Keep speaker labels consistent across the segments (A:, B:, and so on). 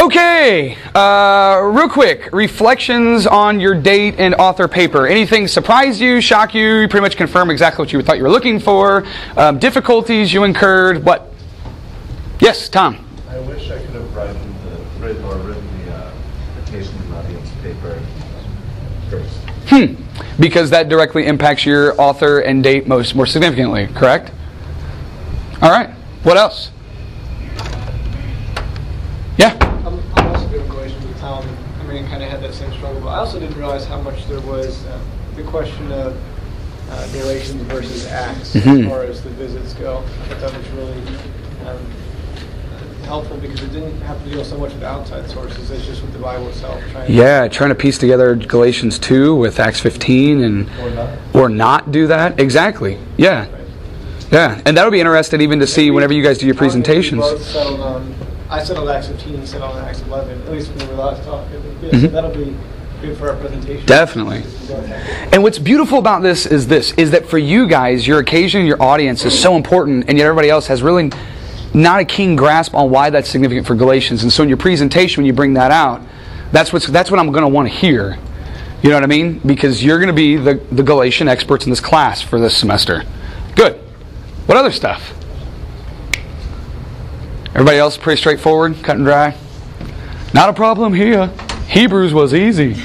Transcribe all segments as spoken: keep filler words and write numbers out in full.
A: Okay, uh, real quick, reflections on your date and author paper. Anything surprise you, shock you, you pretty much confirm exactly what you thought you were looking for, um, difficulties you incurred, what? Yes, Tom?
B: I wish I could have written the, written or written the uh, occasion and audience paper first.
A: Hmm, because that directly impacts your author and date most more significantly, correct? All right, what else? Yeah?
C: I'm, I'm also doing Galatians with Tom. I mean, I kind of had that same struggle, but I also didn't realize how much there was uh, the question of uh, Galatians versus Acts
A: mm-hmm.
C: as far as the visits go. I thought that was really um, helpful because it didn't have to deal so much with outside sources. It's just with the Bible itself. Trying
A: yeah,
C: to
A: trying to piece together Galatians two with Acts fifteen and
B: Or not.
A: or not do that. Exactly. Yeah.
C: Right.
A: Yeah, and that'll be interesting even to see whenever you guys do your presentations.
C: We both settled on, I settled on Acts fifteen, he settled on Acts eleven, at least when we were last talking. Yeah,
A: Mm-hmm.
C: So that'll be good for our presentation.
A: Definitely. And what's beautiful about this is this, is that for you guys, your occasion, your audience is so important, and yet everybody else has really not a keen grasp on why that's significant for Galatians. And so in your presentation, when you bring that out, that's what's that's what I'm going to want to hear. You know what I mean? Because you're going to be the, the Galatian experts in this class for this semester. Good. What other stuff? Everybody else pretty straightforward, cut and dry? Not a problem here. Hebrews was easy.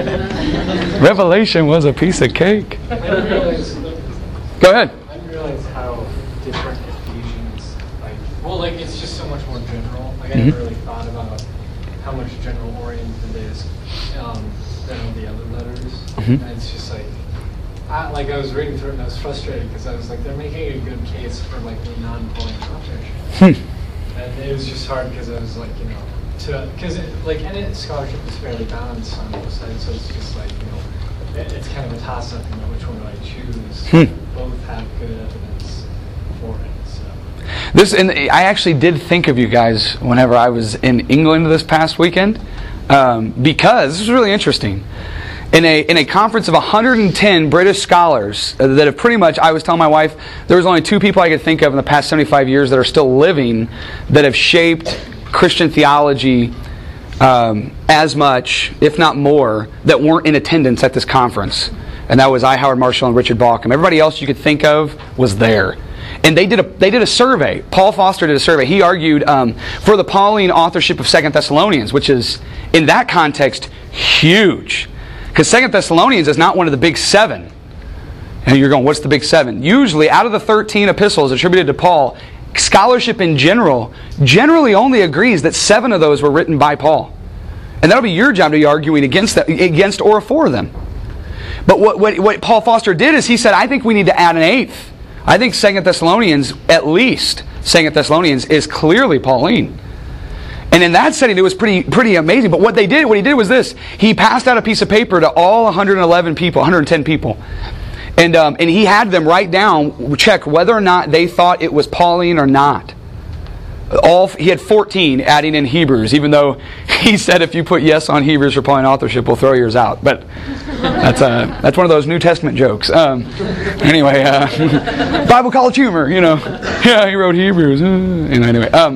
A: Revelation was a piece of cake.
D: I didn't realize,
A: Go ahead.
D: I didn't realize how different Ephesians, like, well, like, it's just so much more general. Like, I
A: Mm-hmm.
D: never really thought about how much general oriented it is um, than all the other letters.
A: Mm-hmm.
D: And it's just like, I, like, I was reading through it and I was frustrated because I was like, they're making a good case for, like, the non-Pauline authorship.
A: Hmm.
D: And it was just hard because I was like, you know, to, because, like, and it, scholarship is fairly balanced on both sides, so it's just like, you know, it, it's kind of a toss-up, you know, which one do I choose?
A: Hmm.
D: Both have good evidence for it, so.
A: This, and I actually did think of you guys whenever I was in England this past weekend, um, because this was really interesting. In a in a conference of one hundred ten British scholars that have pretty much, I was telling my wife, there was only two people I could think of in the past seventy-five years that are still living that have shaped Christian theology um, as much, if not more, that weren't in attendance at this conference. And that was I. Howard Marshall and Richard Bauckham. Everybody else you could think of was there. And they did a they did a survey. Paul Foster did a survey. He argued um, for the Pauline authorship of Second Thessalonians, which is, in that context, huge. Because Second Thessalonians is not one of the big seven. And you're going, what's the big seven? Usually, out of the thirteen epistles attributed to Paul, scholarship in general generally only agrees that seven of those were written by Paul. And that'll be your job to be arguing against that, against or for them. But what, what, what Paul Foster did is he said, I think we need to add an eighth. I think Second Thessalonians, at least Second Thessalonians, is clearly Pauline. And in that setting, it was pretty pretty amazing. But what they did, what he did was this. He passed out a piece of paper to all one hundred eleven people, one hundred ten people. And um, and he had them write down, check whether or not they thought it was Pauline or not. All He had fourteen adding in Hebrews, even though he said if you put yes on Hebrews for Pauline authorship, we'll throw yours out. But that's uh, that's one of those New Testament jokes. Um, anyway, uh, Bible college humor, you know. Yeah, he wrote Hebrews. Uh, and anyway, um,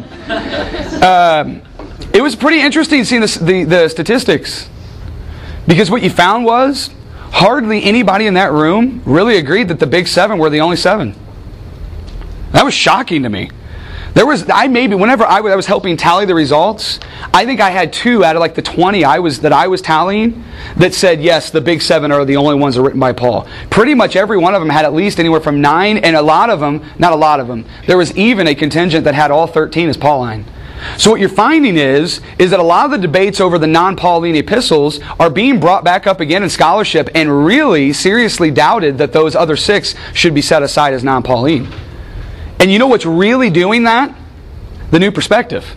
A: uh, it was pretty interesting seeing the, the, the statistics. Because what you found was, hardly anybody in that room really agreed that the big seven were the only seven. That was shocking to me. There was, I maybe, whenever I was, I was helping tally the results, I think I had two out of like the twenty I was that I was tallying that said, yes, the big seven are the only ones that are written by Paul. Pretty much every one of them had at least anywhere from nine, and a lot of them, not a lot of them, there was even a contingent that had all thirteen as Pauline. So what you're finding is, is that a lot of the debates over the non-Pauline epistles are being brought back up again in scholarship and really seriously doubted that those other six should be set aside as non-Pauline. And you know what's really doing that? The New Perspective.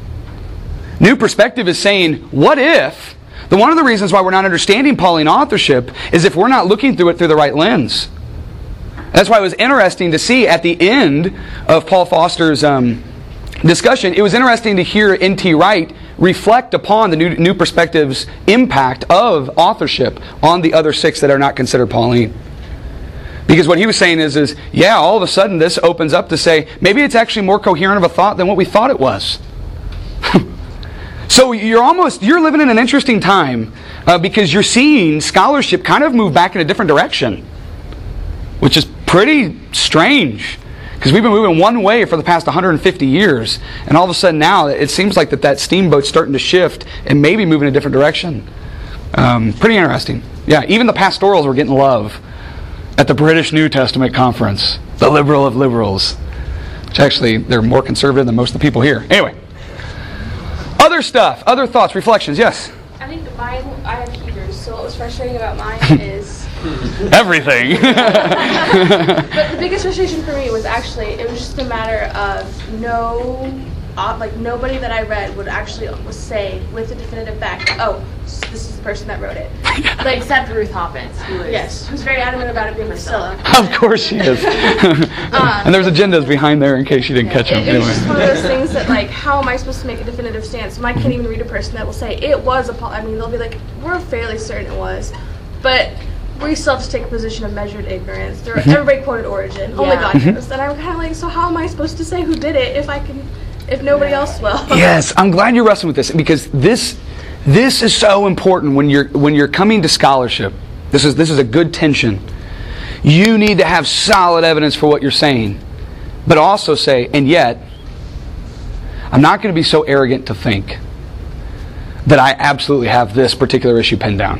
A: New Perspective is saying, what if, the one of the reasons why we're not understanding Pauline authorship is if we're not looking through it through the right lens. That's why it was interesting to see at the end of Paul Foster's um, discussion, it was interesting to hear N T Wright reflect upon the New, New Perspective's impact of authorship on the other six that are not considered Pauline. Because what he was saying is, is, yeah, all of a sudden this opens up to say, maybe it's actually more coherent of a thought than what we thought it was. So you're almost, you're living in an interesting time uh, because you're seeing scholarship kind of move back in a different direction, which is pretty strange because we've been moving one way for the past one hundred fifty years, and all of a sudden now it seems like that, that steamboat's starting to shift and maybe move in a different direction. Um, pretty interesting. Yeah, even the pastorals were getting love at the British New Testament Conference, the liberal of liberals, which actually they're more conservative than most of the people here. Anyway. Other stuff, other thoughts, reflections, yes?
E: I think mine, I have Hebrews, so what was frustrating about mine is...
A: everything.
E: But the biggest frustration for me was actually, it was just a matter of no, uh, like nobody that I read would actually say with a definitive fact, oh, this is the person that wrote it.
F: Like, except Ruth Hoppins, who is...
E: Yes, who's very adamant about it being Priscilla.
A: Of course she is.
E: um,
A: and there's agendas behind there in case you didn't catch them.
E: It, it was
A: anyway.
E: just one of those things that, like, how am I supposed to make a definitive stance? So I can't even read a person that will say, it was a... I mean, they'll be like, we're fairly certain it was. But we still have to take a position of measured ignorance. There, everybody quoted Origin. Yeah. Only God knows. And I'm kind of like, so how am I supposed to say who did it if I can... if nobody else will?
A: Yes, I'm glad you're wrestling with this because this... This is so important when you're when you're coming to scholarship. This is this is a good tension. You need to have solid evidence for what you're saying, but also say, and yet, I'm not going to be so arrogant to think that I absolutely have this particular issue pinned down.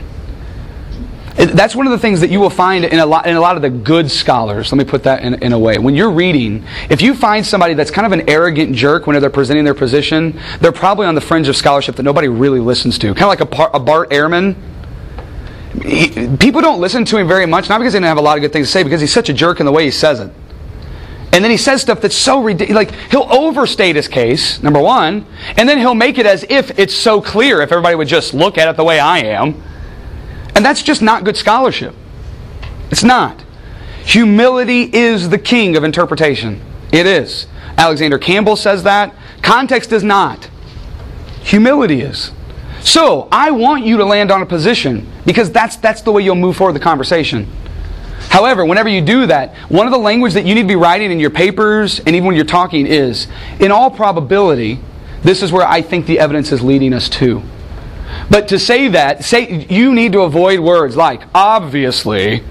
A: That's one of the things that you will find in a lot in a lot of the good scholars. Let me put that in, in a way. When you're reading, if you find somebody that's kind of an arrogant jerk when they're presenting their position, they're probably on the fringe of scholarship that nobody really listens to. Kind of like a, Par, a Bart Ehrman. He, people don't listen to him very much, not because they don't have a lot of good things to say, because he's such a jerk in the way he says it. And then he says stuff that's so ridiculous. Like, he'll overstate his case, number one, and then he'll make it as if it's so clear if everybody would just look at it the way I am. And that's just not good scholarship. It's not. Humility is the king of interpretation. It is. Alexander Campbell says that. Context does not. Humility is. So, I want you to land on a position because that's that's the way you'll move forward the conversation. However, whenever you do that, one of the language that you need to be writing in your papers and even when you're talking is, in all probability, this is where I think the evidence is leading us to. But to say that, say you need to avoid words like, obviously,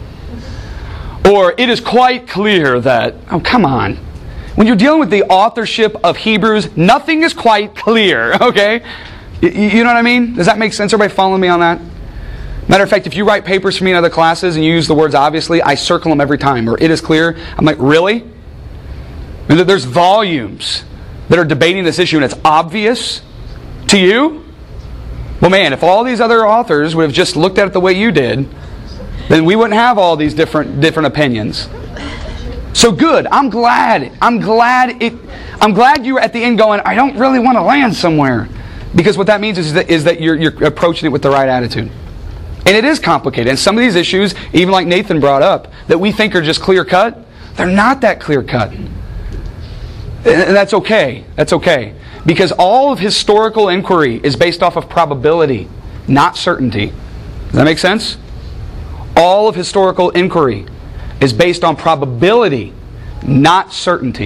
A: or it is quite clear that, oh, come on. When you're dealing with the authorship of Hebrews, nothing is quite clear, okay? You, you know what I mean? Does that make sense? Everybody following me on that? Matter of fact, if you write papers for me in other classes and you use the words obviously, I circle them every time, or it is clear. I'm like, really? And there's volumes that are debating this issue and it's obvious to you? Well, man, if all these other authors would have just looked at it the way you did, then we wouldn't have all these different different opinions. So good. I'm glad. I'm glad it. I'm glad you were at the end going, I don't really want to land somewhere, because what that means is that is that you're you're approaching it with the right attitude. And it is complicated. And some of these issues, even like Nathan brought up, that we think are just clear cut, they're not that clear cut. And that's okay. That's okay. Because all of historical inquiry is based off of probability, not certainty. Does that make sense? All of historical inquiry is based on probability, not certainty.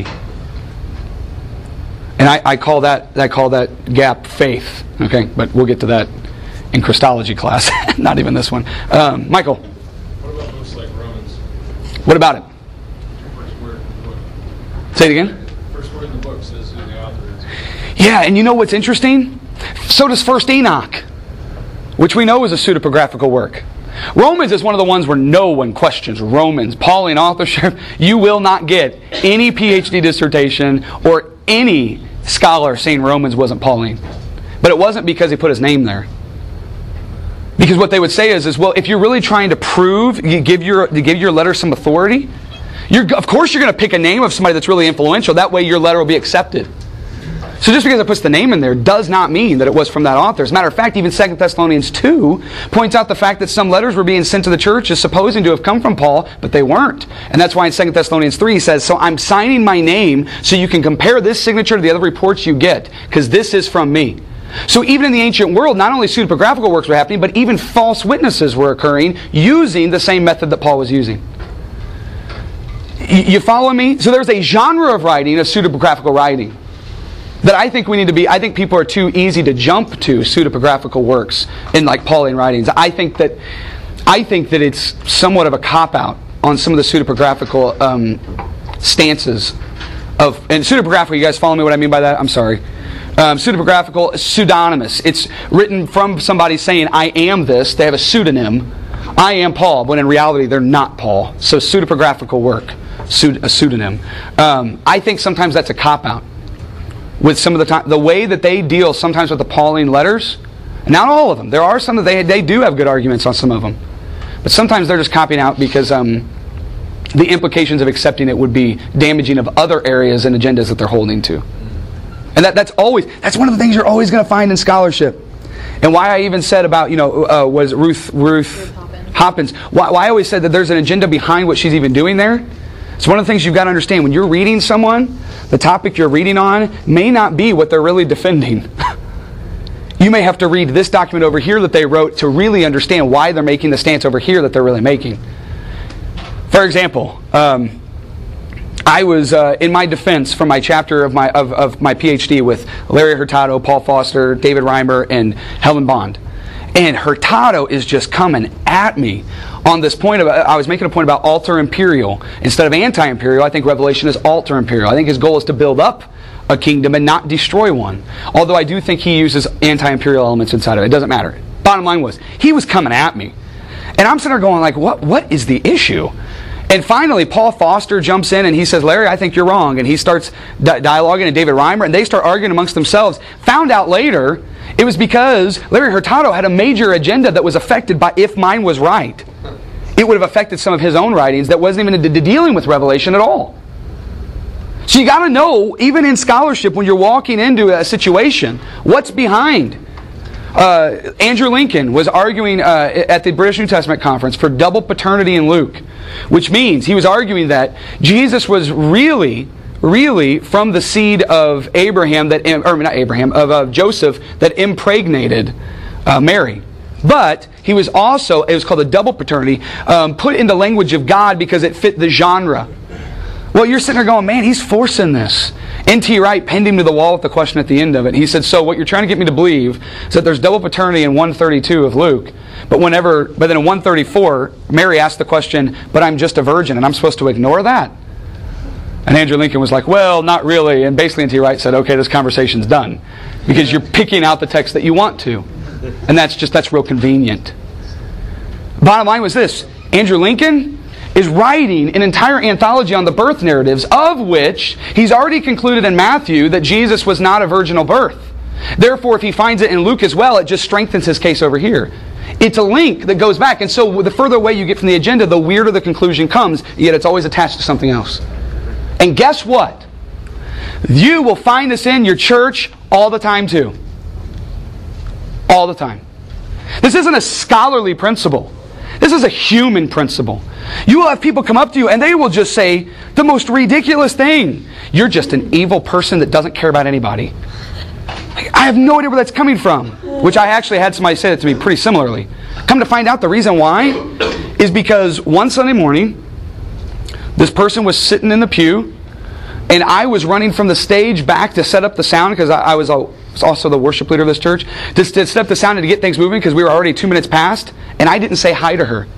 A: And I, I call that I call that gap faith. Okay, but we'll get to that in Christology class. Not even this one. Um, Michael.
G: What about books like Romans?
A: What about it?
G: First word in the book.
A: Say it again.
G: First word in the book says who the author is.
A: Yeah, and you know what's interesting? So does First Enoch, which we know is a pseudepigraphical work. Romans is one of the ones where no one questions Romans. Pauline authorship. You will not get any P H D dissertation or any scholar saying Romans wasn't Pauline. But it wasn't because he put his name there. Because what they would say is, is well, if you're really trying to prove, you give your you give your letter some authority, you're, of course you're going to pick a name of somebody that's really influential. That way your letter will be accepted. So just because it puts the name in there does not mean that it was from that author. As a matter of fact, even Second Thessalonians two points out the fact that some letters were being sent to the church as supposing to have come from Paul, but they weren't. And that's why in Second Thessalonians three he says, so I'm signing my name so you can compare this signature to the other reports you get, because this is from me. So even in the ancient world, not only pseudepigraphical works were happening, but even false witnesses were occurring using the same method that Paul was using. You follow me? So there's a genre of writing, of pseudepigraphical writing. that I think we need to be, I think people are too easy to jump to pseudepigraphical works in like Pauline writings. I think that I think that it's somewhat of a cop-out on some of the pseudepigraphical um, stances of, and pseudepigraphical, you guys follow me what I mean by that? I'm sorry. Um, pseudepigraphical, pseudonymous. It's written from somebody saying, I am this. They have a pseudonym. I am Paul, when in reality they're not Paul. So pseudepigraphical work, a pseudonym. Um, I think sometimes that's a cop-out. With some of the time, the way that they deal sometimes with the Pauline letters, not all of them. There are some that they they do have good arguments on some of them, but sometimes they're just copying out because um, the implications of accepting it would be damaging of other areas and agendas that they're holding to. And that that's always that's one of the things you're always going to find in scholarship. And why I even said about you know uh, was Ruth Ruth, Ruth Hoppins. Why, why I always said that there's an agenda behind what she's even doing there. It's one of the things you've got to understand. When you're reading someone, the topic you're reading on may not be what they're really defending. You may have to read this document over here that they wrote to really understand why they're making the stance over here that they're really making. For example, um, I was uh, in my defense for my chapter of my of, of my PhD with Larry Hurtado, Paul Foster, David Reimer, and Helen Bond. And Hurtado is just coming at me on this point of, I was making a point about alter-imperial. Instead of anti-imperial, I think Revelation is alter-imperial. I think his goal is to build up a kingdom and not destroy one. Although I do think he uses anti-imperial elements inside of it. It doesn't matter. Bottom line was, he was coming at me. And I'm sitting there going like, what? what is the issue? And finally, Paul Foster jumps in and he says, Larry, I think you're wrong. And he starts di- dialoguing and David Reimer, and they start arguing amongst themselves. Found out later, it was because Larry Hurtado had a major agenda that was affected by if mine was right. It would have affected some of his own writings that wasn't even de- dealing with Revelation at all. So you got to know, even in scholarship, when you're walking into a situation, what's behind. Uh, Andrew Lincoln was arguing uh, at the British New Testament Conference for double paternity in Luke, which means he was arguing that Jesus was really, really from the seed of Abraham, that or not Abraham, of uh, Joseph, that impregnated uh, Mary. But he was also, it was called a double paternity, um, put in the language of God because it fit the genre. Well, you're sitting there going, man, he's forcing this. N T Wright pinned him to the wall with the question at the end of it. He said, so what you're trying to get me to believe is that there's double paternity in one thirty-two of Luke. But whenever, but then in one thirty-four, Mary asked the question, but I'm just a virgin, and I'm supposed to ignore that? And Andrew Lincoln was like, well, not really. And basically N T Wright said, okay, this conversation's done. Because you're picking out the text that you want to. And that's just, that's real convenient. Bottom line was this. Andrew Lincoln is writing an entire anthology on the birth narratives, of which he's already concluded in Matthew that Jesus was not a virginal birth. Therefore, if he finds it in Luke as well, it just strengthens his case over here. It's a link that goes back, and so the further away you get from the agenda, the weirder the conclusion comes, yet it's always attached to something else. And guess what? You will find this in your church all the time too. All the time. This isn't a scholarly principle. This is a human principle. You will have people come up to you and they will just say the most ridiculous thing. You're just an evil person that doesn't care about anybody. I have no idea where that's coming from. Which I actually had somebody say that to me pretty similarly. Come to find out the reason why is because one Sunday morning, this person was sitting in the pew and I was running from the stage back to set up the sound because I, I was a was also the worship leader of this church, to, to set up the sound and to get things moving because we were already two minutes past, and I didn't say hi to her.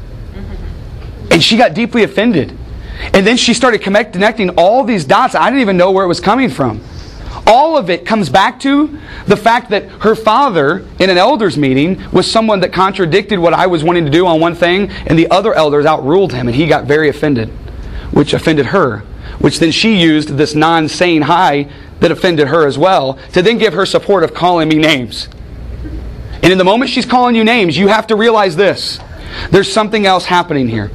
A: And she got deeply offended. And then she started connect, connecting all these dots. I didn't even know where it was coming from. All of it comes back to the fact that her father, in an elders meeting, was someone that contradicted what I was wanting to do on one thing, and the other elders outruled him, and he got very offended, which offended her, which then she used this non-saying hi that offended her as well, to then give her support of calling me names. And in the moment she's calling you names, you have to realize this. There's something else happening here.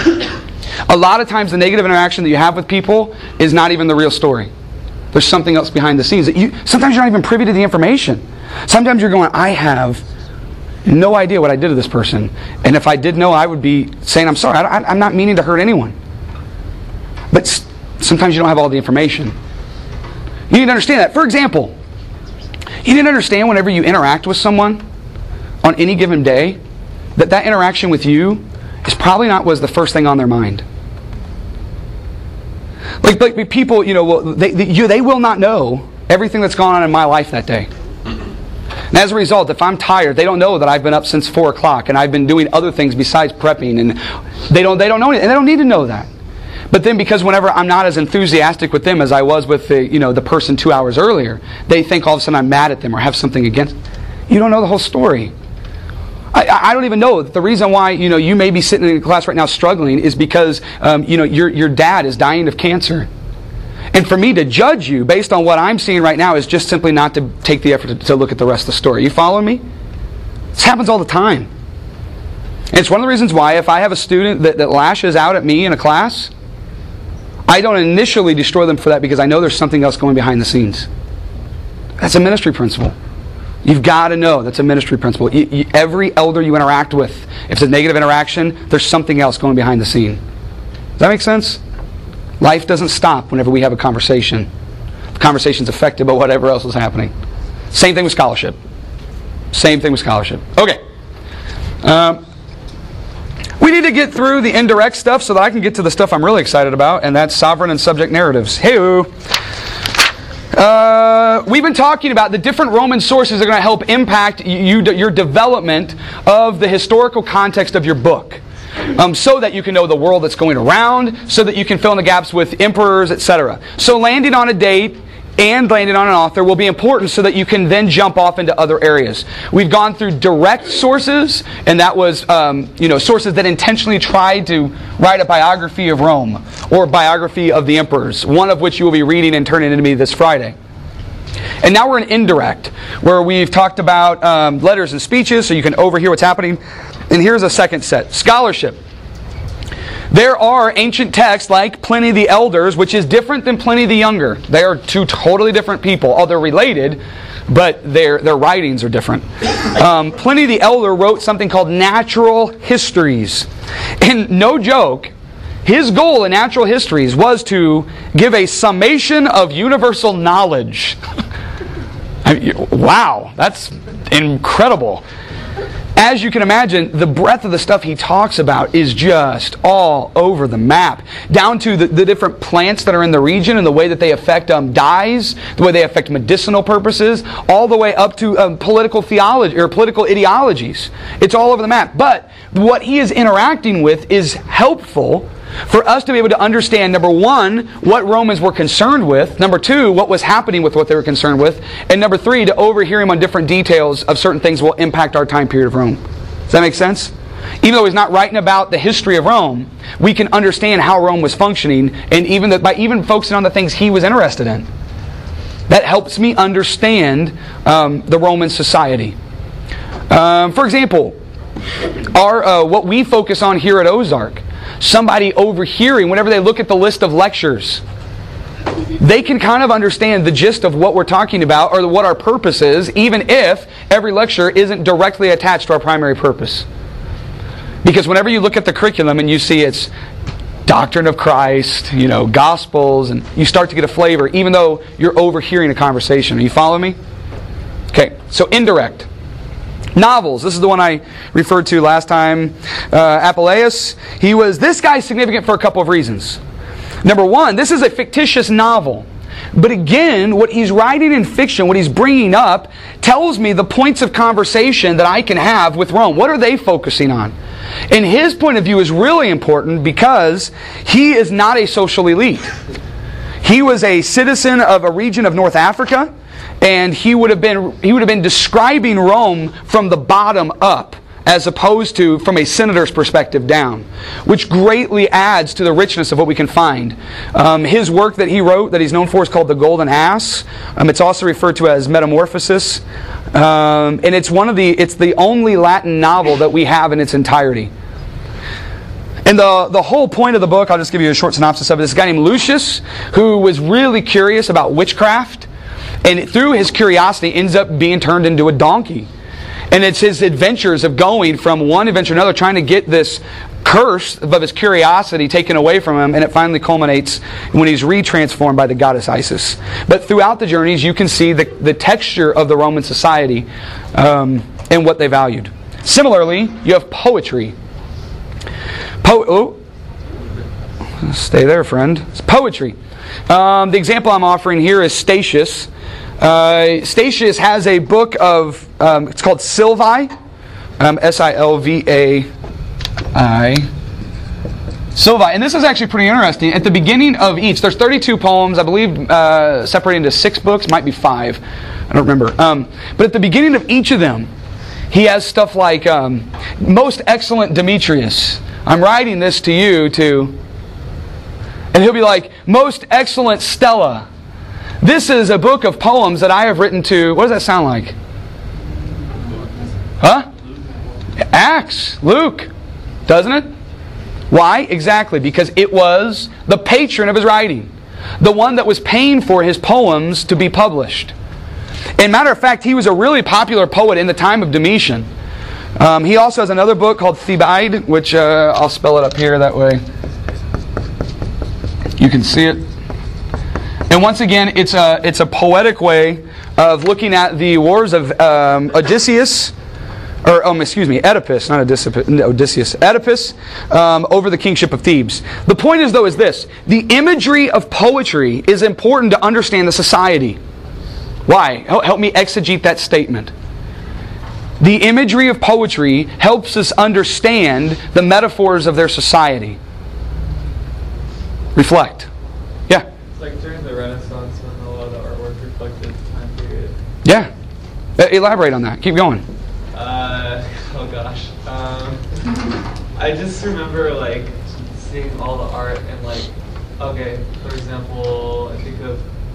A: A lot of times the negative interaction that you have with people is not even the real story. There's something else behind the scenes. That you sometimes you're not even privy to the information. Sometimes you're going, I have no idea what I did to this person. And if I did know, I would be saying, I'm sorry, I, I'm not meaning to hurt anyone. But sometimes you don't have all the information. You need to understand that. For example, you need to understand whenever you interact with someone on any given day, that that interaction with you is probably not was the first thing on their mind. Like, like people, you know, they, they, you, they will not know, everything that's gone on in my life that day. And as a result, if I'm tired, they don't know that I've been up since four o'clock and I've been doing other things besides prepping, and they don't they don't know it, and they don't need to know that. But then, because whenever I'm not as enthusiastic with them as I was with the you know the person two hours earlier, they think all of a sudden I'm mad at them or have something against. You don't know the whole story. I, I don't even know that the reason why you know you may be sitting in class right now struggling is because um, you know your your dad is dying of cancer. And for me to judge you based on what I'm seeing right now is just simply not to take the effort to, to look at the rest of the story. You following me? This happens all the time. And it's one of the reasons why if I have a student that, that lashes out at me in a class, I don't initially destroy them for that because I know there's something else going behind the scenes. That's a ministry principle. You've got to know that's a ministry principle. You, you, every elder you interact with, if it's a negative interaction, there's something else going behind the scene. Does that make sense? Life doesn't stop whenever we have a conversation. The conversation's affected by whatever else is happening. Same thing with scholarship. Same thing with scholarship. Okay. Um, we need to get through the indirect stuff so that I can get to the stuff I'm really excited about, and that's sovereign and subject narratives. Hey-oo. Uh, we've been talking about the different Roman sources that are going to help impact you, your development of the historical context of your book. Um, so that you can know the world that's going around, so that you can fill in the gaps with emperors, et cetera. So landing on a date and landing on an author will be important so that you can then jump off into other areas. We've gone through direct sources, and that was um, you know sources that intentionally tried to write a biography of Rome or biography of the emperors, one of which you will be reading and turning into me this Friday. And now we're in indirect, where we've talked about um, letters and speeches, so you can overhear what's happening. And here's a second set. Scholarship. There are ancient texts like Pliny the Elder, which is different than Pliny the Younger. They are two totally different people. Oh, they're related, but their their writings are different. Um, Pliny the Elder wrote something called Natural Histories. And no joke, his goal in Natural Histories was to give a summation of universal knowledge. I mean, wow, that's incredible. As you can imagine, the breadth of the stuff he talks about is just all over the map. Down to the, the different plants that are in the region and the way that they affect um, dyes, the way they affect medicinal purposes, all the way up to um, political theology or political ideologies. It's all over the map. But what he is interacting with is helpful for us to be able to understand, number one, what Romans were concerned with, number two, what was happening with what they were concerned with, and number three, to overhear him on different details of certain things that will impact our time period of Rome. Does that make sense? Even though he's not writing about the history of Rome, we can understand how Rome was functioning, and even that by even focusing on the things he was interested in. That helps me understand um, the Roman society. Um, for example, our uh, what we focus on here at Ozark, somebody overhearing, whenever they look at the list of lectures, they can kind of understand the gist of what we're talking about or what our purpose is, even if every lecture isn't directly attached to our primary purpose. Because whenever you look at the curriculum and you see it's doctrine of Christ, you know, Gospels, and you start to get a flavor, even though you're overhearing a conversation. Are you following me? Okay, so indirect. Novels. This is the one I referred to last time. Uh, Apuleius. He was, this guy's significant for a couple of reasons. Number one, this is a fictitious novel. But again, what he's writing in fiction, what he's bringing up, tells me the points of conversation that I can have with Rome. What are they focusing on? And his point of view is really important because he is not a social elite. He was a citizen of a region of North Africa. And he would have been he would have been describing Rome from the bottom up, as opposed to from a senator's perspective down, which greatly adds to the richness of what we can find. Um, his work that he wrote, that he's known for, is called The Golden Ass. Um, it's also referred to as Metamorphosis, um, and it's one of the it's the only Latin novel that we have in its entirety. And the, the whole point of the book, I'll just give you a short synopsis of it. This guy named Lucius, who was really curious about witchcraft. And through his curiosity ends up being turned into a donkey. And it's his adventures of going from one adventure to another, trying to get this curse of his curiosity taken away from him, and it finally culminates when he's retransformed by the goddess Isis. But throughout the journeys, you can see the, the texture of the Roman society um, and what they valued. Similarly, you have poetry. Po- oh, stay there, friend. It's poetry. Um, the example I'm offering here is Statius. Uh, Statius has a book of, um, it's called Silvae, um, S I L V A I, Silvae. And this is actually pretty interesting. At the beginning of each, there's thirty-two poems, I believe, uh, separated into six books, might be five, I don't remember. Um, but at the beginning of each of them, he has stuff like, um, most excellent Demetrius, I'm writing this to you to, and he'll be like, most excellent Stella, this is a book of poems that I have written to, what does that sound like? Huh? Acts, Luke, doesn't it? Why? Exactly, because it was the patron of his writing, the one that was paying for his poems to be published. And matter of fact, he was a really popular poet in the time of Domitian. Um, he also has another book called Thebaid, which uh, I'll spell it up here, that way you can see it. And once again, it's a, it's a poetic way of looking at the wars of um, Odysseus, or um, excuse me, Oedipus, not Odysseus, Odysseus Oedipus, um, over the kingship of Thebes. The point is, though, is this. The imagery of poetry is important to understand the society. Why? Help me exegete that statement. The imagery of poetry helps us understand the metaphors of their society. Reflect. Yeah?
H: It's like during the Renaissance when a lot of the artwork reflected the time period.
A: Yeah. Uh, elaborate on that. Keep going.
H: Uh, oh gosh. Um, I just remember like seeing all the art and like, okay, for example, I think of,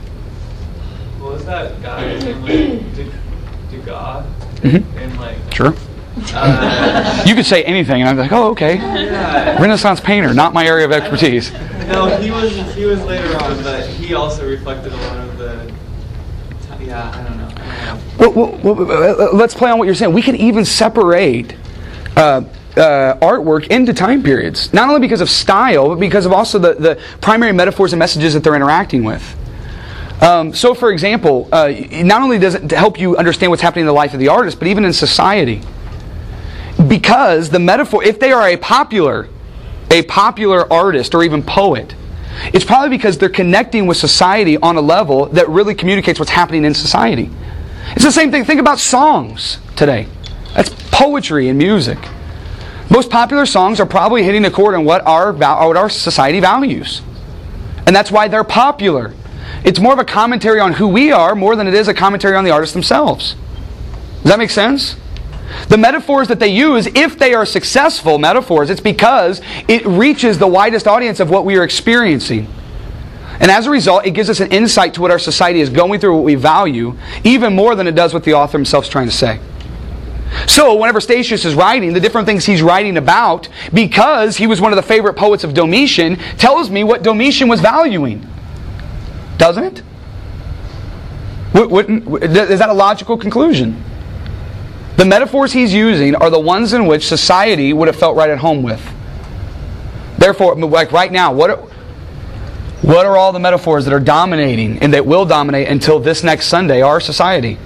H: what was that guy's name? Like, De- Degas?
A: Mm-hmm.
H: And like,
A: Sure.
H: Uh,
A: you could say anything, and I'm like, oh, okay.
H: Yeah.
A: Renaissance painter, not my area of expertise.
H: No, he was he was later on, but he also reflected a lot of the. T- yeah, I don't know. I don't know.
A: Well, well, well, let's play on what you're saying. We can even separate uh, uh, artwork into time periods, not only because of style, but because of also the, the primary metaphors and messages that they're interacting with. Um, so, for example, uh, not only does it help you understand what's happening in the life of the artist, but even in society. Because the metaphor, if they are a popular, a popular artist or even poet, it's probably because they're connecting with society on a level that really communicates what's happening in society. It's the same thing. Think about songs today. That's poetry and music. Most popular songs are probably hitting a chord on what our, what our society values. And that's why they're popular. It's more of a commentary on who we are more than it is a commentary on the artists themselves. Does that make sense? The metaphors that they use, if they are successful metaphors, it's because it reaches the widest audience of what we are experiencing. And as a result, it gives us an insight to what our society is going through, what we value, even more than it does what the author himself is trying to say. So, whenever Statius is writing, the different things he's writing about, because he was one of the favorite poets of Domitian, tells me what Domitian was valuing. Doesn't it? Wouldn't, is that a logical conclusion? The metaphors he's using are the ones in which society would have felt right at home with. Therefore, like right now, what are, what are all the metaphors that are dominating and that will dominate until this next Sunday our society?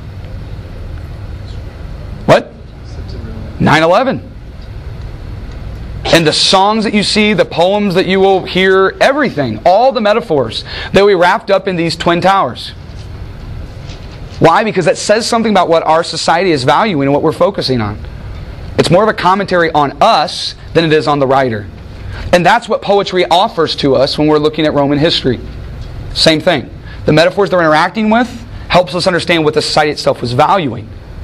A: What? nine eleven. And the songs that you see, the poems that you will hear, everything, all the metaphors that we wrapped up in these Twin Towers. Why? Because that says something about what our society is valuing and what we're focusing on. It's more of a commentary on us than it is on the writer. And that's what poetry offers to us when we're looking at Roman history. Same thing. The metaphors they're interacting with helps us understand what the society itself was valuing.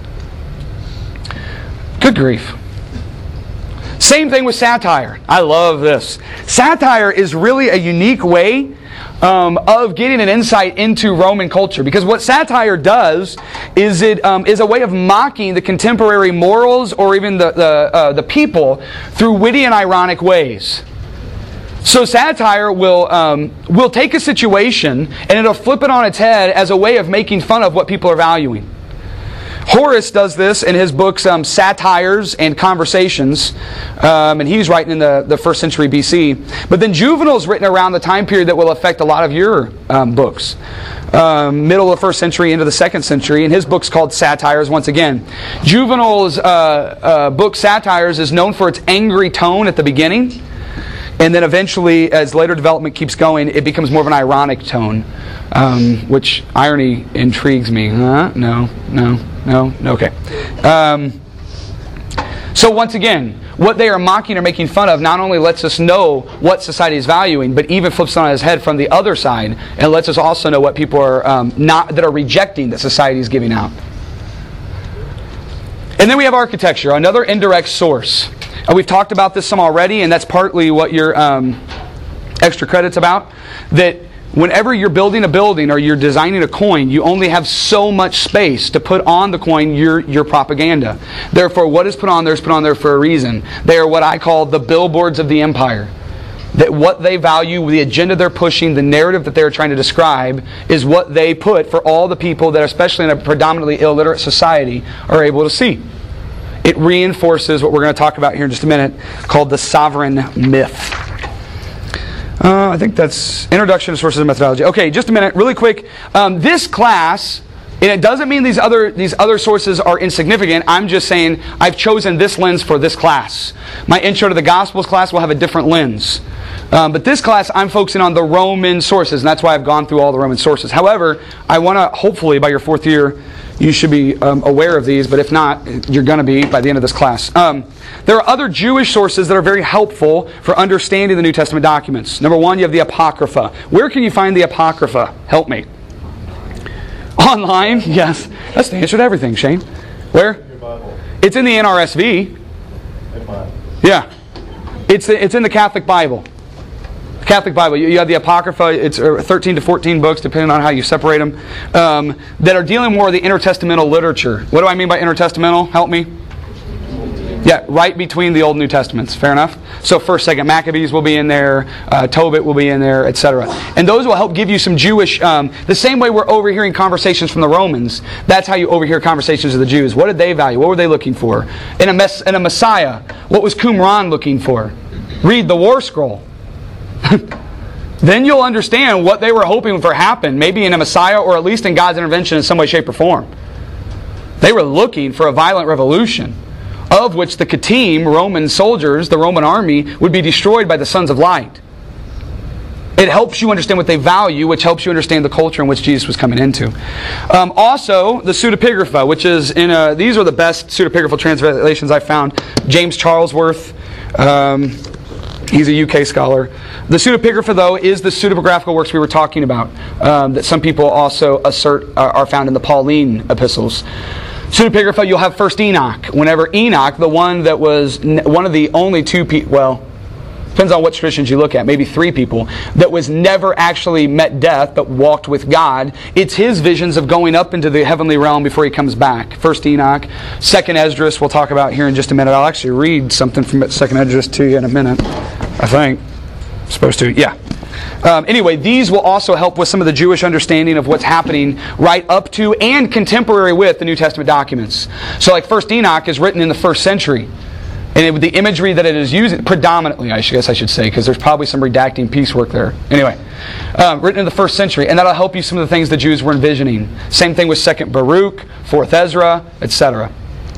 A: Good grief. Same thing with satire. I love this. Satire is really a unique way um, of getting an insight into Roman culture. Because what satire does is it um, is a way of mocking the contemporary morals or even the, the, uh, the people through witty and ironic ways. So satire will, um, will take a situation and it'll flip it on its head as a way of making fun of what people are valuing. Horace does this in his books um, Satires and Conversations, um, and he's writing in the, the first century B C. But then Juvenal's written around the time period that will affect a lot of your um, books. Um, middle of the first century into the second century, and his book's called Satires once again. Juvenal's uh, uh, book Satires is known for its angry tone at the beginning. And then eventually, as later development keeps going, it becomes more of an ironic tone, um, which irony intrigues me. Huh? No, no, no, no, okay. Um, so once again, what they are mocking or making fun of not only lets us know what society is valuing, but even flips it on its head from the other side and lets us also know what people are um, not that are rejecting that society is giving out. And then we have architecture, another indirect source. Uh, we've talked about this some already, and that's partly what your um, extra credit's about. That whenever you're building a building or you're designing a coin, you only have so much space to put on the coin your, your propaganda. Therefore, what is put on there is put on there for a reason. They are what I call the billboards of the empire. That what they value, the agenda they're pushing, the narrative that they're trying to describe is what they put for all the people that, especially in a predominantly illiterate society, are able to see. It reinforces what we're going to talk about here in just a minute, called the sovereign myth. Uh, I think that's Introduction to Sources and Methodology. Okay, just a minute, really quick. Um, this class, and it doesn't mean these other these other sources are insignificant. I'm just saying I've chosen this lens for this class. My Intro to the Gospels class will have a different lens. Um, but this class, I'm focusing on the Roman sources, and that's why I've gone through all the Roman sources. However, I want to, hopefully, by your fourth year, you should be um, aware of these, but if not, you're going to be by the end of this class. Um, there are other Jewish sources that are very helpful for understanding the New Testament documents. Number one, you have the Apocrypha. Where can you find the Apocrypha? Help me. Online? Yes. That's the answer to everything, Shane. Where?
B: Your Bible.
A: It's in the N R S V.
B: In mine.
A: Yeah. It's, it's in the Catholic Bible. Catholic Bible, you have the Apocrypha, it's thirteen to fourteen books, depending on how you separate them, um, that are dealing more with the intertestamental literature. What do I mean by intertestamental? Help me. Yeah, right between the Old and New Testaments. Fair enough? So first, second Maccabees will be in there, uh, Tobit will be in there, et cetera. And those will help give you some Jewish, um, the same way we're overhearing conversations from the Romans, that's how you overhear conversations of the Jews. What did they value? What were they looking for? In a, mess, in a Messiah, what was Qumran looking for? Read the War Scroll. Then you'll understand what they were hoping for happen, maybe in a Messiah or at least in God's intervention in some way, shape, or form. They were looking for a violent revolution, of which the Khatim, Roman soldiers, the Roman army, would be destroyed by the sons of light. It helps you understand what they value, which helps you understand the culture in which Jesus was coming into. Um, also, the pseudepigrapha, which is in a, these are the best pseudepigraphal translations I've found. James Charlesworth. Um, He's a U K scholar. The pseudepigrapha, though, is the pseudepigraphical works we were talking about, um, that some people also assert are, are found in the Pauline epistles. Pseudepigrapha, you'll have First Enoch. Whenever Enoch, the one that was one of the only two people, well, depends on what traditions you look at, maybe three people, that was never actually met death but walked with God. It's his visions of going up into the heavenly realm before he comes back. First Enoch. Second Esdras we'll talk about here in just a minute. I'll actually read something from Second Esdras to you in a minute, I think. I'm supposed to, yeah. Um, anyway, these will also help with some of the Jewish understanding of what's happening right up to and contemporary with the New Testament documents. So like First Enoch is written in the first century. And it, the imagery that it is using, predominantly, I guess I should say, because there's probably some redacting piecework there. Anyway, um, written in the first century, and that'll help you some of the things the Jews were envisioning. Same thing with Second Baruch, Fourth Ezra, et cetera.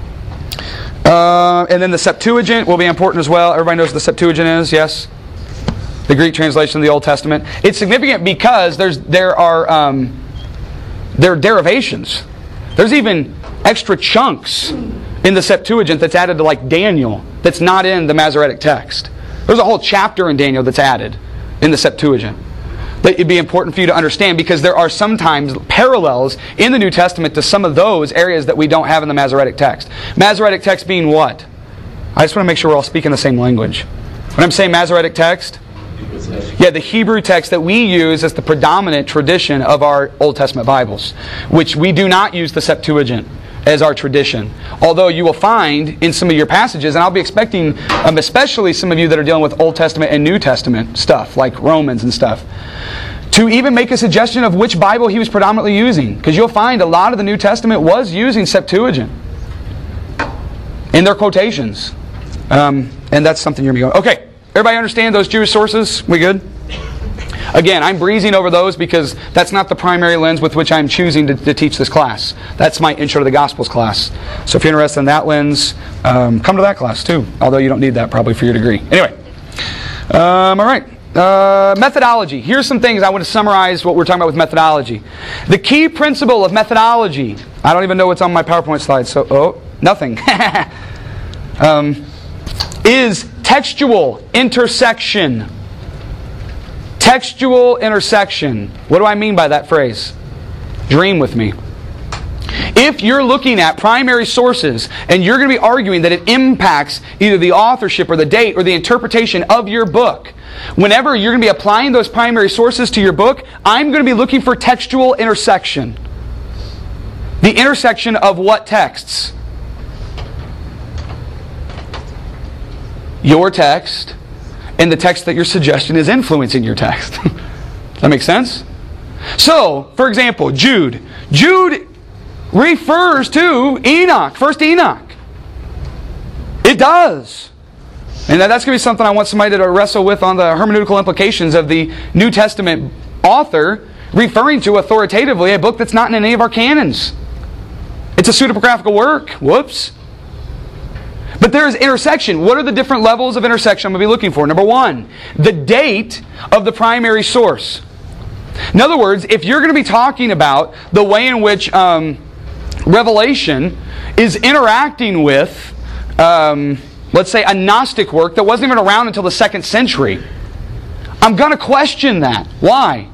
A: Uh, and then the Septuagint will be important as well. Everybody knows what the Septuagint is, yes? The Greek translation of the Old Testament. It's significant because there's there are um, there are derivations. There's even extra chunks in the Septuagint that's added to, like Daniel, that's not in the Masoretic text. There's a whole chapter in Daniel that's added in the Septuagint that it'd be important for you to understand, because there are sometimes parallels in the New Testament to some of those areas that we don't have in the Masoretic text. Masoretic text being what? I just want to make sure we're all speaking the same language. When I'm saying Masoretic text, yeah, the Hebrew text that we use as the predominant tradition of our Old Testament Bibles, which we do not use the Septuagint as our tradition. Although you will find in some of your passages, and I'll be expecting, um, especially some of you that are dealing with Old Testament and New Testament stuff, like Romans and stuff, to even make a suggestion of which Bible he was predominantly using. Because you'll find a lot of the New Testament was using Septuagint in their quotations. Um, and that's something you're going to go, okay, everybody understand those Jewish sources? We good? Again, I'm breezing over those because that's not the primary lens with which I'm choosing to, to teach this class. That's my Intro to the Gospels class. So if you're interested in that lens, um, come to that class too. Although you don't need that probably for your degree. Anyway, Um, all right. Uh, methodology. Here's some things I want to summarize what we're talking about with methodology. The key principle of methodology. I don't even know what's on my PowerPoint slide. So, oh, nothing. um, is textual intersection. Textual intersection. What do I mean by that phrase? Dream with me. If you're looking at primary sources and you're going to be arguing that it impacts either the authorship or the date or the interpretation of your book, whenever you're going to be applying those primary sources to your book, I'm going to be looking for textual intersection. The intersection of what texts? Your text and the text that your suggestion is influencing your text. That makes sense? So, for example, Jude. Jude refers to Enoch, First Enoch. It does. And that's going to be something I want somebody to wrestle with on the hermeneutical implications of the New Testament author referring to authoritatively a book that's not in any of our canons. It's a pseudepigraphical work. Whoops. But there is intersection. What are the different levels of intersection I'm going to be looking for? Number one, the date of the primary source. In other words, if you're going to be talking about the way in which um, Revelation is interacting with, um, let's say, a Gnostic work that wasn't even around until the second century, I'm going to question that. Why?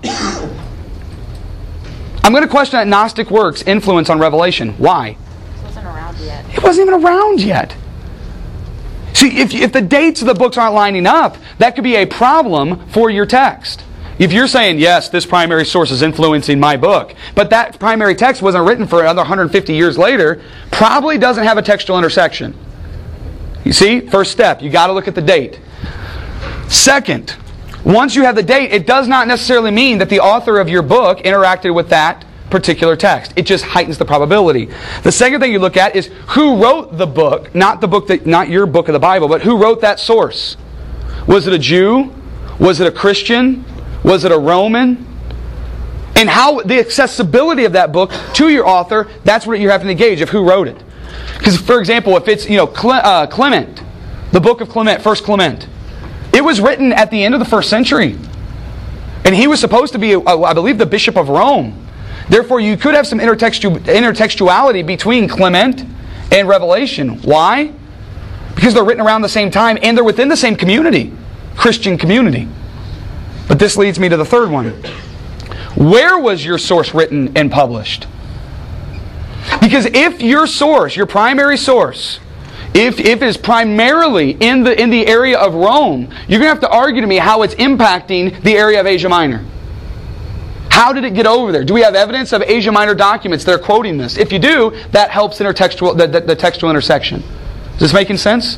A: I'm going to question that Gnostic work's influence on Revelation. Why?
F: It wasn't around yet.
A: It wasn't even around yet. See, if, if the dates of the books aren't lining up, that could be a problem for your text. If you're saying, yes, this primary source is influencing my book, but that primary text wasn't written for another one hundred fifty years later, probably doesn't have a textual intersection. You see? First step, you got to look at the date. Second, once you have the date, it does not necessarily mean that the author of your book interacted with that particular text. It just heightens the probability. The second thing you look at is who wrote the book, not the book that, not your book of the Bible, but who wrote that source. Was it a Jew? Was it a Christian? Was it a Roman? And how the accessibility of that book to your author, that's what you're having to gauge of who wrote it. Because, for example, if it's, you know, Cle- uh, Clement, the book of Clement, First Clement, it was written at the end of the first century. And he was supposed to be, uh, I believe, the Bishop of Rome. Therefore, you could have some intertextu- intertextuality between Clement and Revelation. Why? Because they're written around the same time and they're within the same community, Christian community. But this leads me to the third one. Where was your source written and published? Because if your source, your primary source, if, if it is primarily in the, in the area of Rome, you're going to have to argue to me how it's impacting the area of Asia Minor. How did it get over there? Do we have evidence of Asia Minor documents that are quoting this? If you do, that helps intertextual, the, the, the textual intersection. Is this making sense?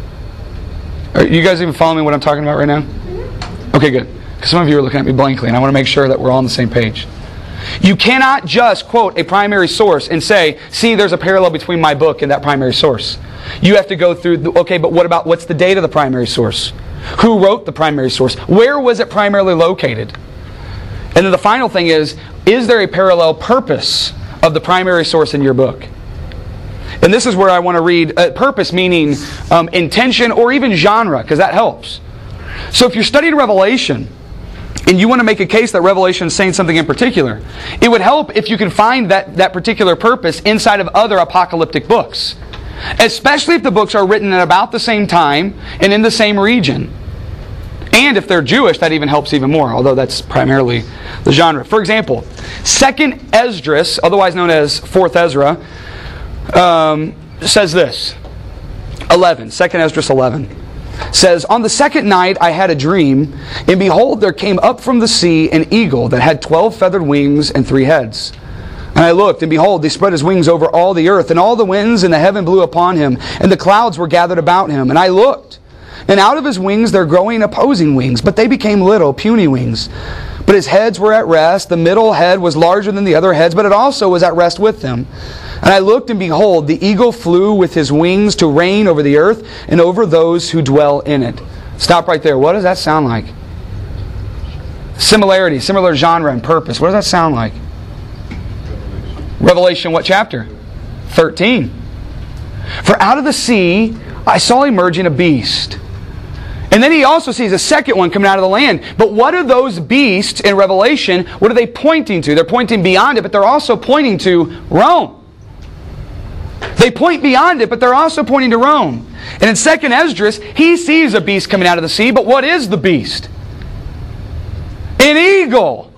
A: Are you guys even following what I'm talking about right now? Okay, good. Because some of you are looking at me blankly, and I want to make sure that we're all on the same page. You cannot just quote a primary source and say, see, there's a parallel between my book and that primary source. You have to go through, the, okay, but what about, what's the date of the primary source? Who wrote the primary source? Where was it primarily located? And then the final thing is, is there a parallel purpose of the primary source in your book? And this is where I want to read, uh, purpose meaning um, intention or even genre, because that helps. So if you're studying Revelation, and you want to make a case that Revelation is saying something in particular, it would help if you can find that, that particular purpose inside of other apocalyptic books. Especially if the books are written at about the same time and in the same region. And if they're Jewish, that even helps even more, although that's primarily the genre. For example, Second Esdras, otherwise known as Fourth Ezra, um, says this. eleven, Second Esdras eleven. Says, on the second night I had a dream, and behold, there came up from the sea an eagle that had twelve feathered wings and three heads. And I looked, and behold, he spread his wings over all the earth, and all the winds in the heaven blew upon him, and the clouds were gathered about him. And I looked, and out of his wings there growing opposing wings, but they became little, puny wings. But his heads were at rest, the middle head was larger than the other heads, but it also was at rest with them. And I looked, and behold, the eagle flew with his wings to reign over the earth and over those who dwell in it. Stop right there. What does that sound like? Similarity, similar genre and purpose. What does that sound like? Revelation, Revelation what chapter? thirteen. For out of the sea I saw emerging a beast. And then he also sees a second one coming out of the land. But what are those beasts in Revelation? What are they pointing to? They're pointing beyond it, but they're also pointing to Rome. They point beyond it, but they're also pointing to Rome. And in Second Esdras, he sees a beast coming out of the sea, but what is the beast? An eagle.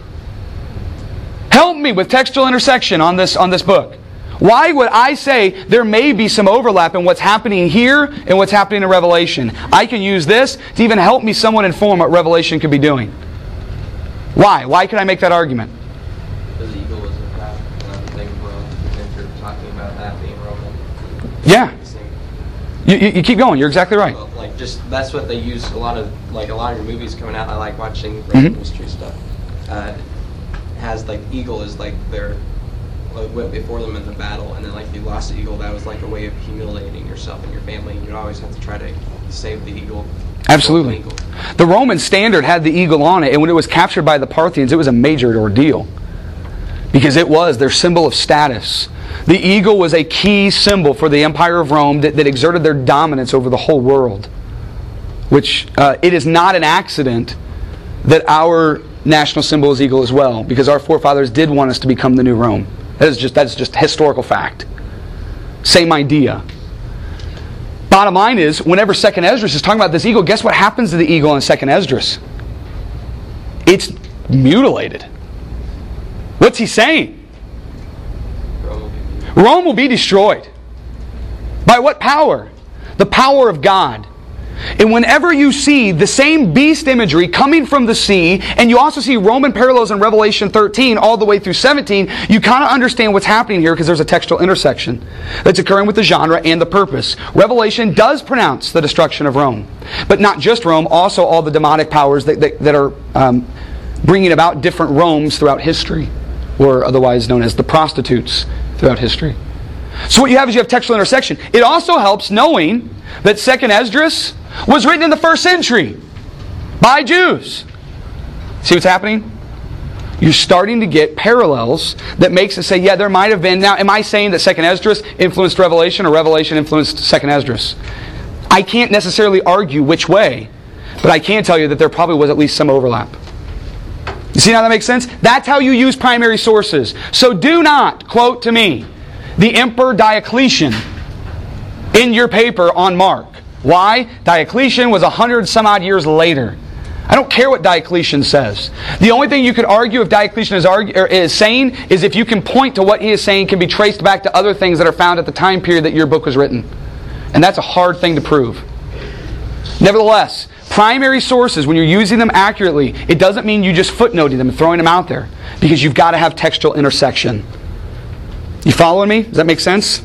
A: Help me with textual intersection on this, on this book. Why would I say there may be some overlap in what's happening here and what's happening in Revelation? I can use this to even help me somewhat inform what Revelation could be doing. Why? Why can I make that argument?
I: Because the eagle was a path, another thing of Rome. If you're talking about that being Roman.
A: Yeah. You, you, you keep going. You're exactly right.
I: Well, like just that's what they use a lot of, like a lot of your movies coming out. I like watching Roman
A: Mm-hmm.
I: history stuff. Uh, has like eagle is like their like, went before them in the battle, and then like you lost the eagle. That was like a way of humiliating yourself and your family. And you'd always have to try to save the eagle.
A: Absolutely. The Roman standard had the eagle on it, and when it was captured by the Parthians, it was a major ordeal. Because it was their symbol of status. The eagle was a key symbol for the Empire of Rome that, that exerted their dominance over the whole world. Which, uh, it is not an accident that our national symbol is eagle as well, because our forefathers did want us to become the new Rome. That is just, that's just historical fact. Same idea. Bottom line is, whenever Second Esdras is talking about this eagle, guess what happens to the eagle in Second Esdras? It's mutilated. What's he saying?
I: Rome will be,
A: Rome will be destroyed. By what power? The power of God. And whenever you see the same beast imagery coming from the sea, and you also see Roman parallels in Revelation thirteen all the way through seventeen, you kind of understand what's happening here because there's a textual intersection that's occurring with the genre and the purpose. Revelation does pronounce the destruction of Rome. But not just Rome, also all the demonic powers that, that, that are um, bringing about different Romes throughout history, or otherwise known as the prostitutes throughout history. So what you have is you have textual intersection. It also helps knowing that Second Esdras was written in the first century by Jews. See what's happening? You're starting to get parallels that makes it say, yeah, there might have been. Now, am I saying that Second Esdras influenced Revelation or Revelation influenced Second Esdras? I can't necessarily argue which way, but I can tell you that there probably was at least some overlap. You see how that makes sense? That's how you use primary sources. So do not quote to me the Emperor Diocletian in your paper on Mark. Why? Diocletian was a hundred some odd years later. I don't care what Diocletian says. The only thing you could argue if Diocletian is, argue, or is saying is if you can point to what he is saying can be traced back to other things that are found at the time period that your book was written. And that's a hard thing to prove. Nevertheless, primary sources, when you're using them accurately, it doesn't mean you just footnoting them and throwing them out there. Because you've got to have textual intersection. You following me? Does that make sense?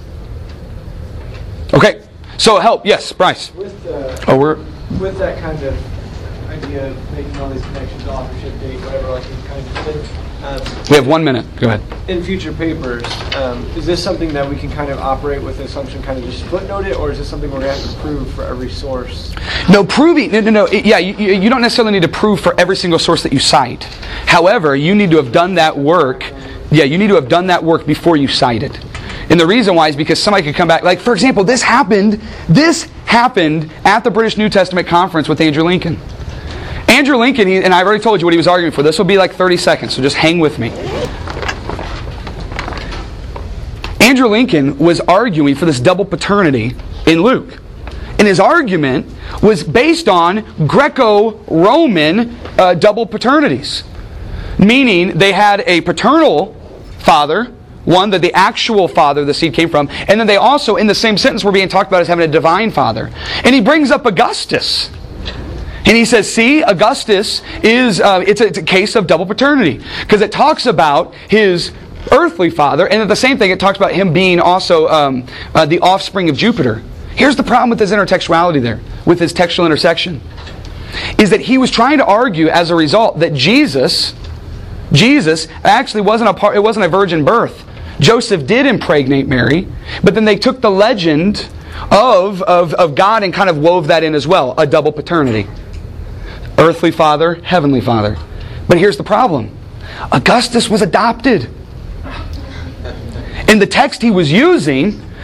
A: Okay. So help. Yes, Bryce.
C: With, uh,
A: Oh, we're...
C: with that kind of idea of making all these connections, authorship date, whatever, like you kind of said, um,
A: We have one minute. Go ahead.
C: in future papers, um, is this something that we can kind of operate with the assumption, kind of just footnote it, or is this something we're going to have to prove for every source?
A: No, proving... No, no, no. It, yeah, you, you don't necessarily need to prove for every single source that you cite. However, you need to have done that work... Yeah, you need to have done that work before you cite it. And the reason why is because somebody could come back, like for example, this happened, this happened at the British New Testament Conference with Andrew Lincoln. Andrew Lincoln, he, and I've already told you what he was arguing for. This will be like thirty seconds, so just hang with me. Andrew Lincoln was arguing for this double paternity in Luke. And his argument was based on Greco-Roman uh, double paternities. Meaning they had a paternal father, one that the actual father the seed came from, and then they also, in the same sentence, were being talked about as having a divine father. And he brings up Augustus. And he says, see, Augustus is, uh, it's, a, it's a case of double paternity. Because it talks about his earthly father, and at the same thing, it talks about him being also um, uh, the offspring of Jupiter. Here's the problem with his intertextuality there, with his textual intersection, is that he was trying to argue as a result that Jesus... Jesus actually wasn't a part, it wasn't a virgin birth. Joseph did impregnate Mary, but then they took the legend of, of, of God and kind of wove that in as well, a double paternity. Earthly father, heavenly father. But here's the problem. Augustus was adopted. And the text he was using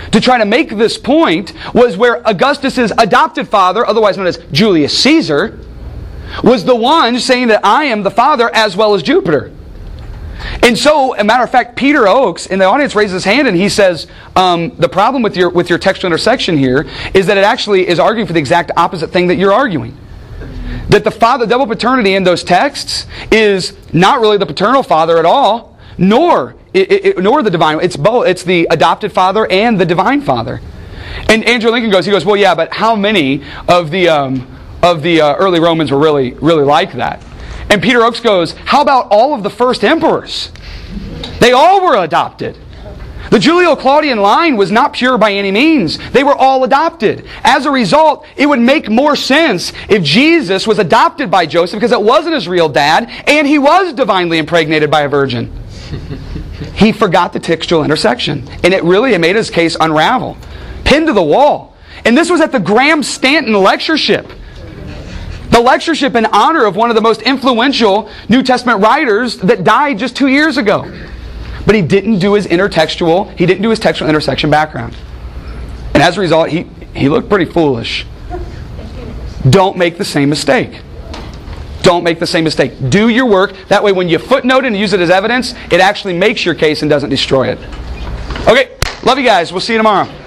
A: to try to make this point was where Augustus's adopted father, otherwise known as Julius Caesar, was the one saying that I am the father as well as Jupiter. And so, a matter of fact, Peter Oakes in the audience raises his hand and he says, um, the problem with your with your textual intersection here is that it actually is arguing for the exact opposite thing that you're arguing. That the father, double paternity in those texts is not really the paternal father at all, nor it, it, nor the divine. It's both. It's the adopted father and the divine father. And Andrew Lincoln goes, he goes, well, yeah, but how many of the um, of the uh, early Romans were really really like that? And Peter Oakes goes, how about all of the first emperors? They all were adopted. The Julio-Claudian line was not pure by any means. They were all adopted. As a result, it would make more sense if Jesus was adopted by Joseph because it wasn't his real dad and he was divinely impregnated by a virgin. He forgot the textual intersection. And it really made his case unravel. Pinned to the wall. And this was at the Graham Stanton lectureship. The lectureship in honor of one of the most influential New Testament writers that died just two years ago. But he didn't do his intertextual, he didn't do his textual intersection background. And as a result, he, he looked pretty foolish. Don't make the same mistake. Don't make the same mistake. Do your work. That way when you footnote it and use it as evidence, it actually makes your case and doesn't destroy it. Okay, love you guys. We'll see you tomorrow.